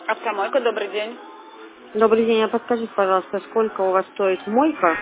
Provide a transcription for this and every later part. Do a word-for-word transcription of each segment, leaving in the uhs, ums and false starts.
Автомойка, добрый день. Добрый день, а подскажите, пожалуйста, сколько у вас стоит мойка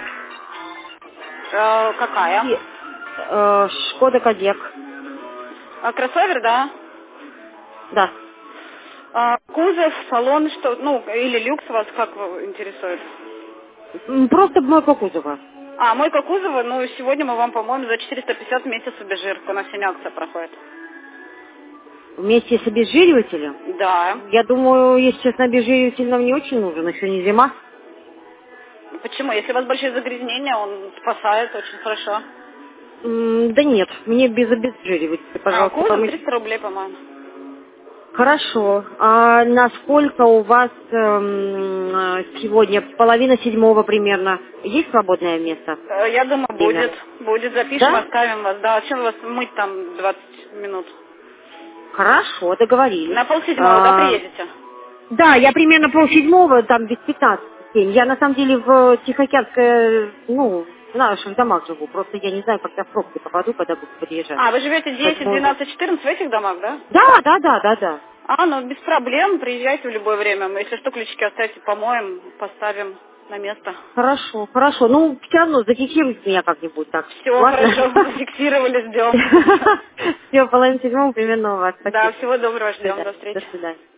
Э, какая? и э, Шкода Кодиак? А, кроссовер, да? Да. А, кузов, салон, что, ну, или люкс вас как вы- интересует? М, Просто мойка кузова. А, мойка кузова, ну, сегодня мы вам помоем за четыреста пятьдесят в месяц обезжирку, у нас сегодня акция проходит. Вместе с обезжиривателем? Да. Я думаю, если честно, обезжириватель нам не очень нужен, еще не зима. Почему? Если у вас большие загрязнения, он спасает очень хорошо. М, Да нет, мне без обезжиривателя, А, пожалуйста, кузов помыть. триста рублей, по-моему. Хорошо. А насколько у вас эм, э, сегодня половина седьмого примерно? Есть свободное место? Э, Я думаю, Время? будет. Будет, запишем, Да? оставим вас. Да, чем вас мыть там двадцать минут? Хорошо, договорились. На полседьмого, да, А, приедете? Да, я примерно полседьмого, там без пятнадцати семь. Я на самом деле в Тихоокеанской, ну, в наших домах живу. Просто я не знаю, когда в пробки попаду, когда буду подъезжать. А, вы живете десять, Поэтому... двенадцать, четырнадцать в этих домах, да? Да, да, да, да, да. А, ну без проблем, приезжайте в любое время. Мы, если что, ключики оставьте, помоем, поставим на место. Хорошо, хорошо. Ну, все равно зафиксируйте меня как-нибудь так. Все, Ладно? хорошо, зафиксировали, ждем. Все, половина седьмого примерно у вас. Да, Спасибо. всего доброго, До ждем, до свидания. До встречи. свидания.